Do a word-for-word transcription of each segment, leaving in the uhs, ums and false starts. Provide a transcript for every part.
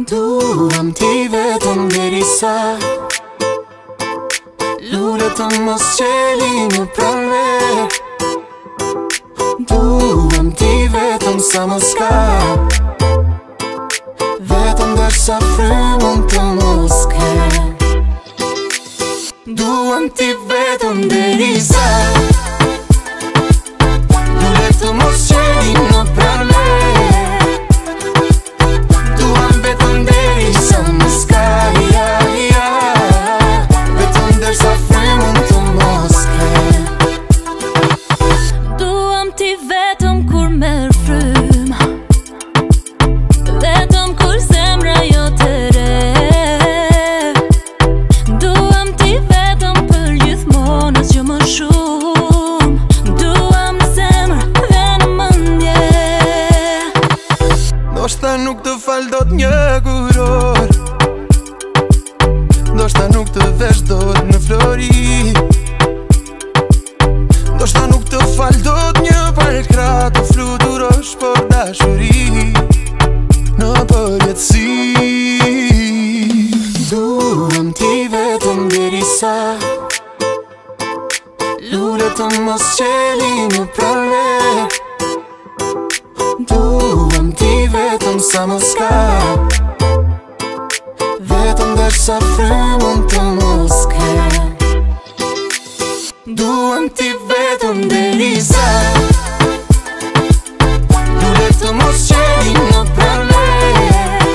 Duam ti vetëm derisa lule të mos qeli një pranver. Duam ti vetëm sa mos ka, vetëm derisa frymën të mos ke. Duam ti vetëm derisa lule të mos qeli një pranver. Duam vetëm derisa mos ka, ja, ja, vetëm derisa frymën të mos ke. Duam ti vetëm kur merr frymë, vetëm kur zemra jote re. Duam ti vetëm për gjithmonë, asgjë më shumë. Duam në zemër dhe në mendje. Ndoshta nuk të fal dot një kuror, ndoshta nuk të vesh dot në flori, ndoshta nuk të fal dot një palkra të fluturosh për dashuri në përjetësi. Duam ti vetëm derisa lule të mos qeli një pranver. Duam ti vetëm sa mos ka, vetëm derisa frymën të mos ke. Duam ti vetëm derisa lule të mos qeli një pranver.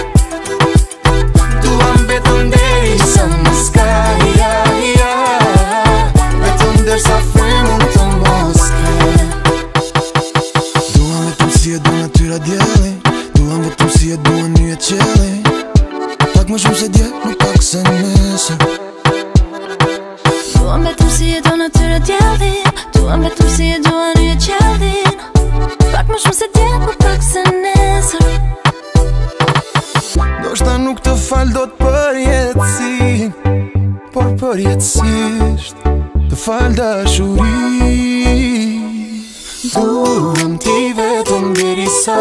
Duam vetëm derisa mos ka, ja, ja, vetëm derisa frymën të mos ke. Duam vetëm si e du natyra djeli, duam vetëm si e duan një e qeli. Pak më shumë se dje, më pak se nesër. Duam vetëm si e do natyra djellin, duam vetëm si e duan një qellin. Pak më shumë se dje, më pak se nesër. Ndoshta nuk të fal dot për jetësin, por për jetësisht të fal dashuri. Duam ti vetëm derisa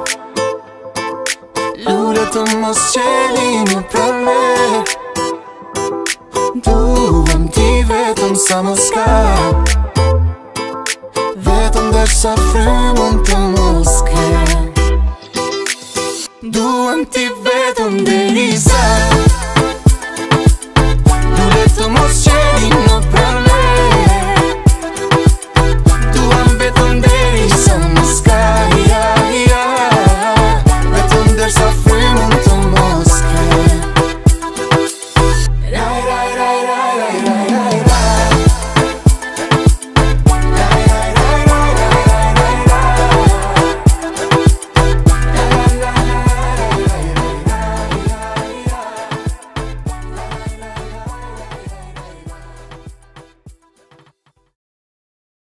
lule të mos qeli një pranver. Duam ti vetëm sa mos ka, vetëm derisa frymën të mos ke.